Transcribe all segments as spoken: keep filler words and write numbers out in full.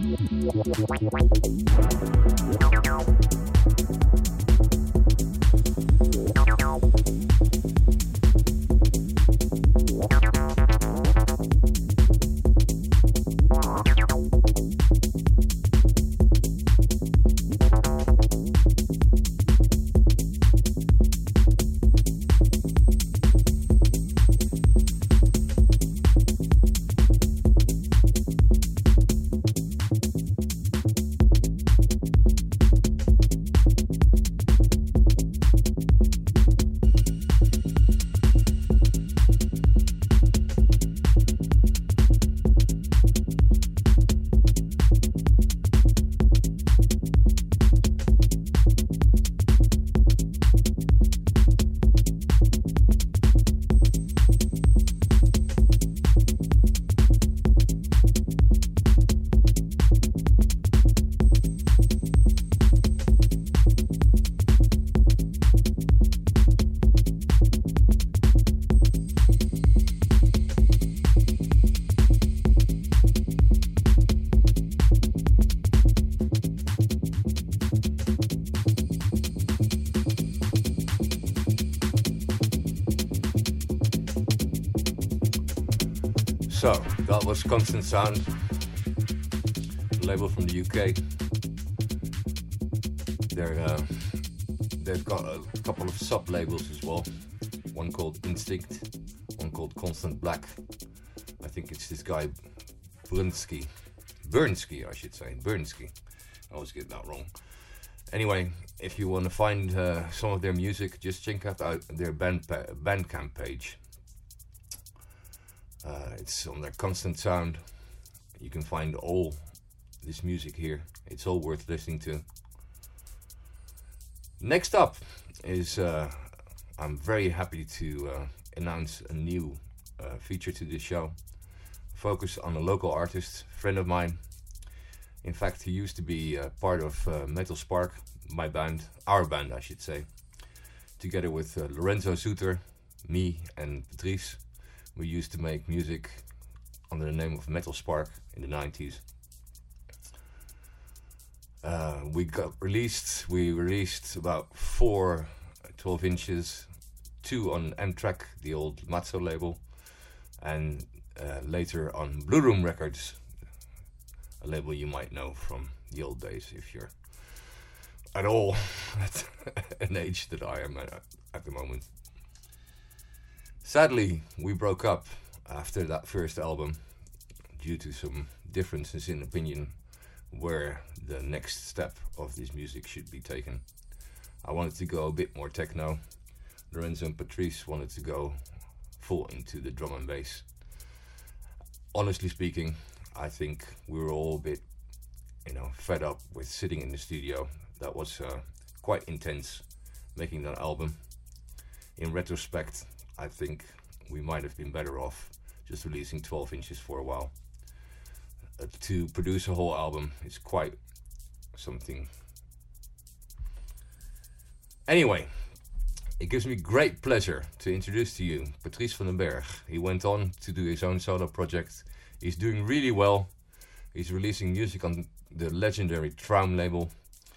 So, that was Constant Sound, label from the U K. They're, uh, they've got a couple of sub-labels as well. One called Instinct, one called Constant Black. I think it's this guy, Brunsky. Bernsky, I should say. Bernsky. I always get that wrong. Anyway, if you want to find uh, some of their music, just check out their band pa- Bandcamp page. Uh, it's on their Constant Sound. You can find all this music here. It's all worth listening to. Next up is, uh, I'm very happy to uh, announce a new uh, feature to this show. Focus on a local artist, friend of mine. In fact, he used to be uh, part of uh, Metal Spark, my band, our band I should say. Together with uh, Lorenzo Suter, me and Patrice. We used to make music under the name of Metal Spark in the nineties. Uh, we got released, we released about four twelve inches, two on M-Track, the old Matzo label, and uh, later on Blue Room Records, a label you might know from the old days if you're at all at an age that I am at, at the moment. Sadly, we broke up after that first album due to some differences in opinion where the next step of this music should be taken. I wanted to go a bit more techno. Lorenzo and Patrice wanted to go full into the drum and bass. Honestly speaking, I think we were all a bit, you know, fed up with sitting in the studio. That was uh, quite intense, making that album. In retrospect, I think we might have been better off just releasing twelve inches for a while. Uh, to produce a whole album is quite something. Anyway, it gives me great pleasure to introduce to you Patrice van den Berg. He went on to do his own solo project. He's doing really well. He's releasing music on the legendary Traum label.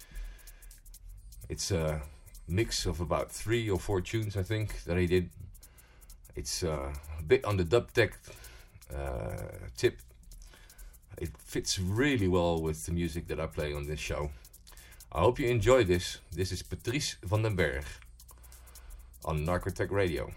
It's a mix of about three or four tunes, I think, that he did. It's uh, a bit on the dub tech uh, tip. It fits really well with the music that I play on this show. I hope you enjoy this. This is Patrice van den Berg on Narcotech Radio.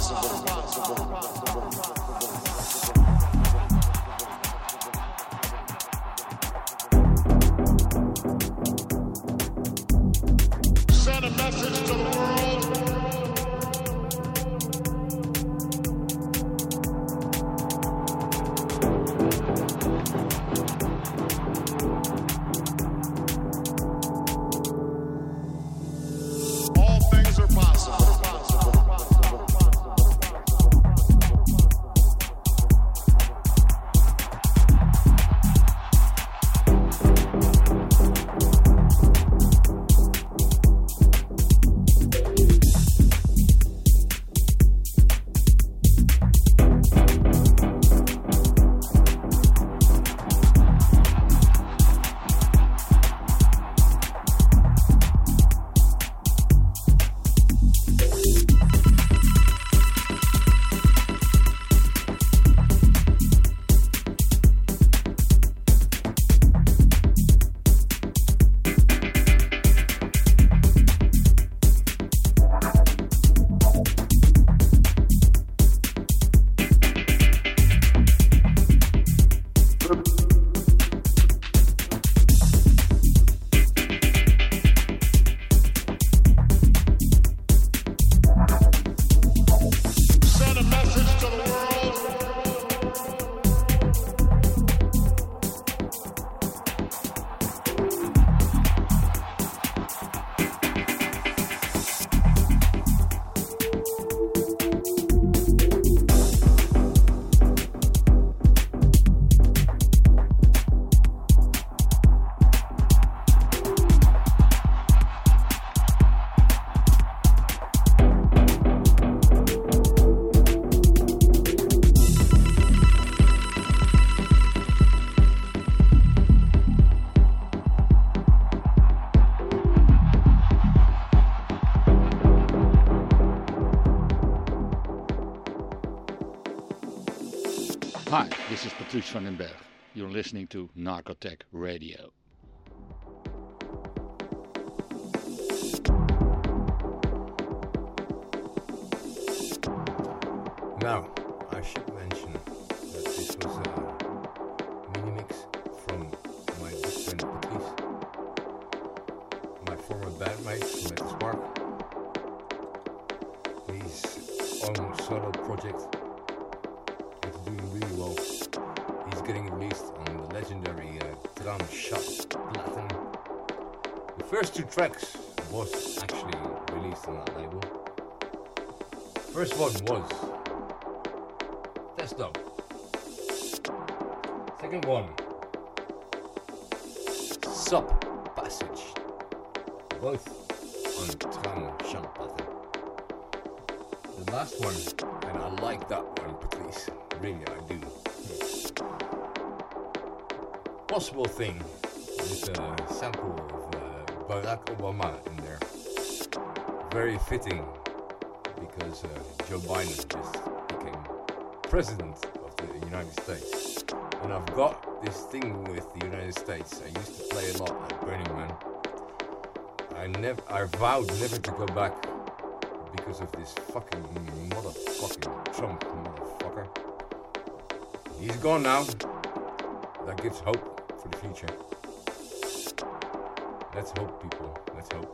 Hi, this is Patrice van den Berg. You're listening to Narcotech Radio. Now, I should mention that this was a mini mix from my good friend Patrice, my former bandmate from At the Spark. His own solo project. It's doing really well. He's getting released on the legendary uh, Tram Shot Platinum. The first two tracks was actually released on that label. First one was Testo. Second one, Sub Passage. Both on Tram Shot Platinum. The last one, and I like that one, Patrice. Really, I do. Possible Thing with a sample of uh, Barack Obama in there. Very fitting because uh, Joe Biden just became president of the United States. And I've got this thing with the United States. I used to play a lot at Burning Man. I never, I vowed never to go back because of this fucking motherfucking Trump motherfucker. He's gone now. That gives hope for the future. Let's hope, people. Let's hope.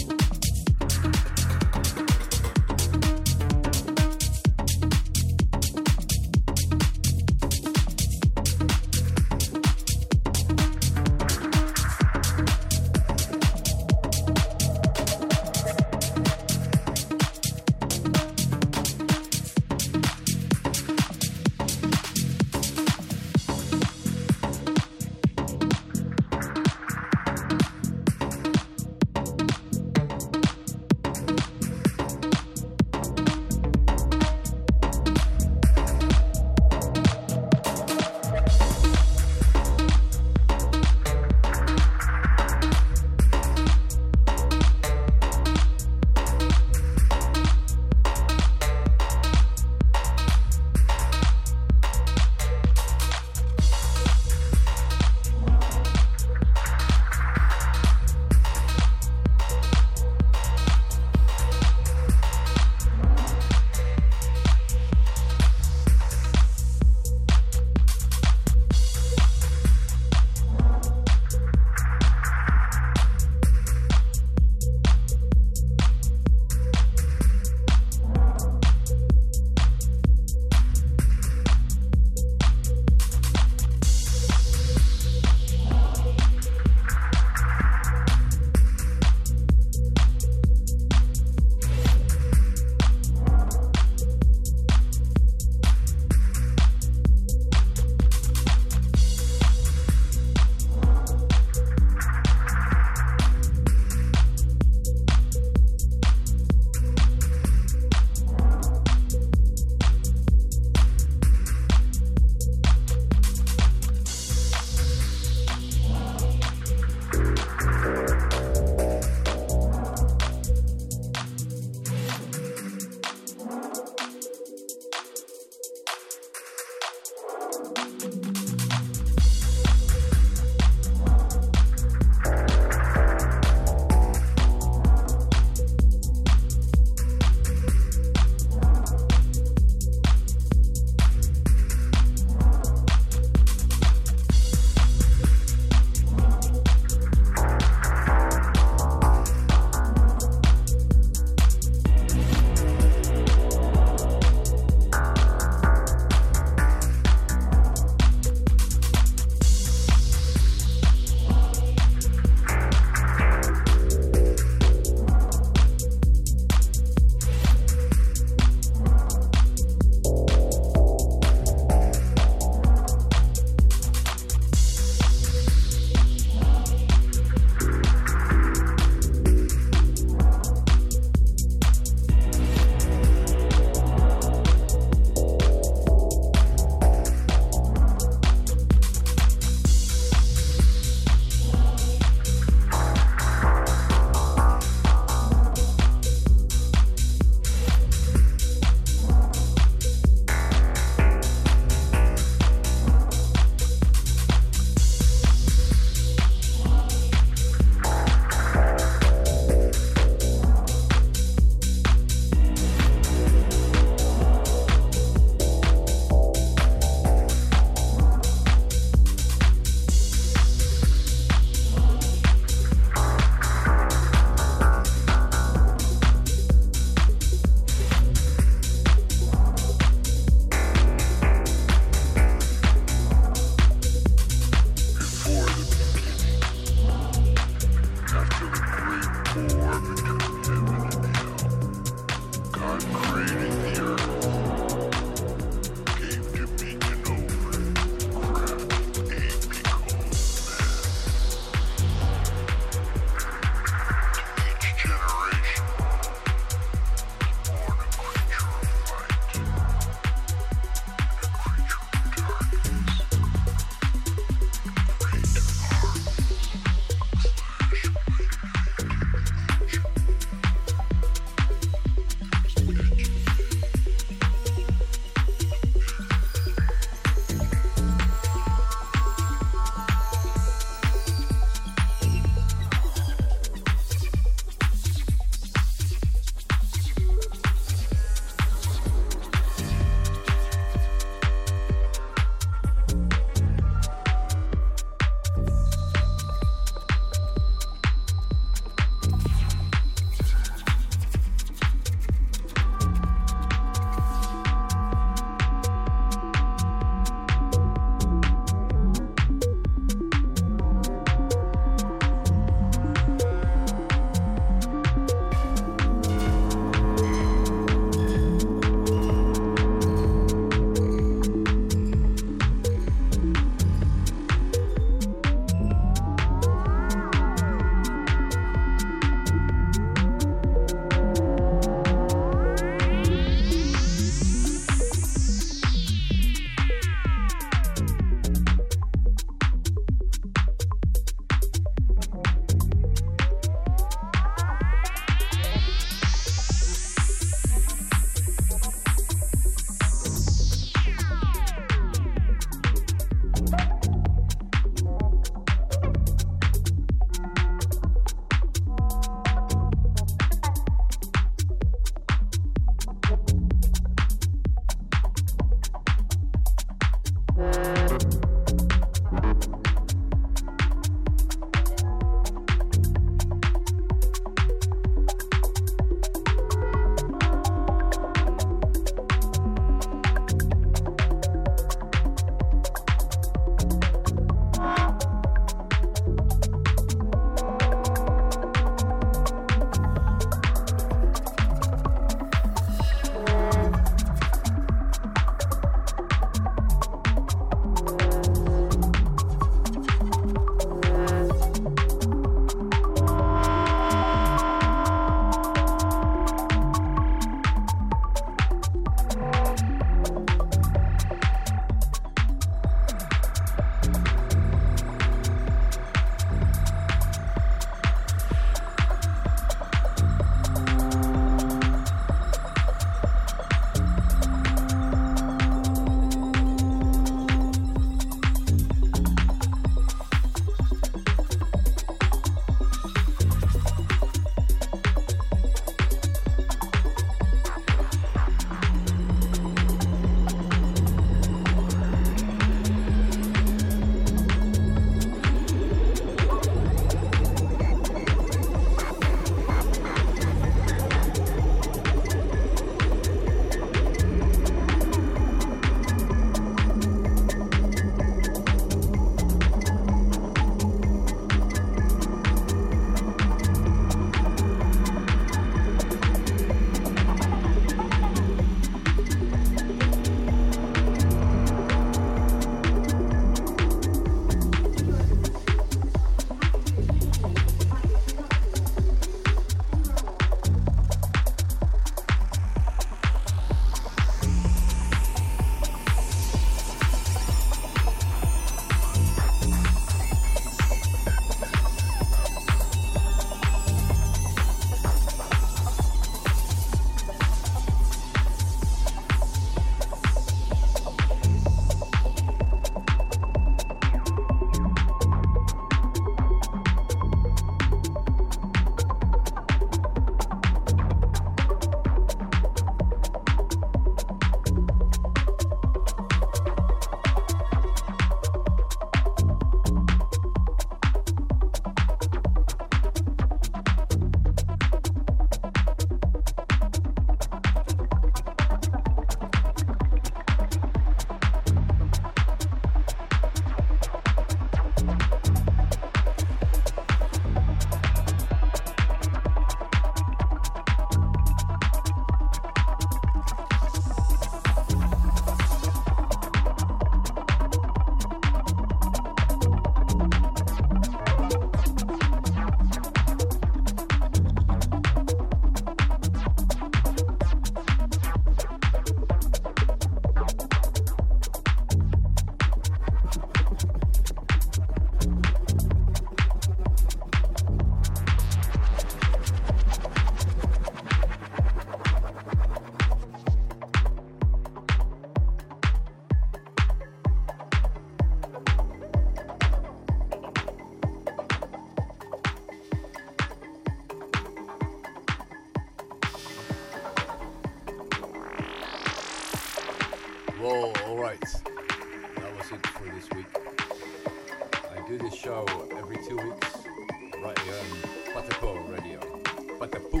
Right, that was it for this week. I do this show every two weeks, right here on Patapo Radio. Patapu.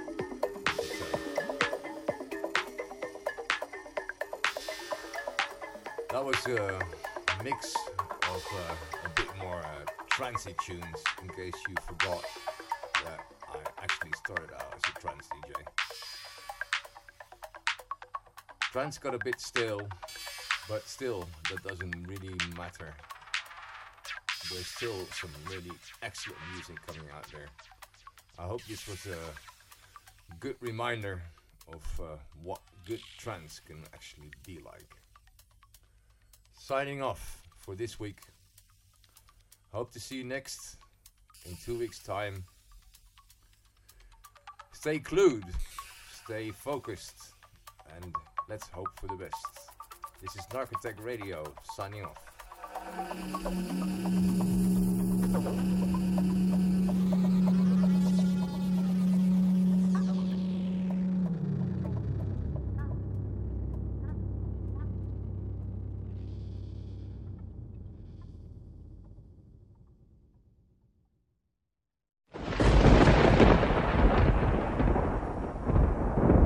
That was a mix of uh, a bit more uh, trancey tunes, in case you forgot that I actually started out as a trance D J. Trance got a bit stale, but still, that doesn't really matter. There's still some really excellent music coming out there. I hope this was a good reminder of uh, what good trance can actually be like. Signing off for this week. Hope to see you next in two weeks' time. Stay clued, stay focused, and let's hope for the best. This is Narcotech Radio, signing off.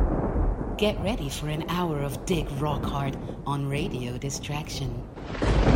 Get ready for an hour of Dick Rockhart on Radio Distraction.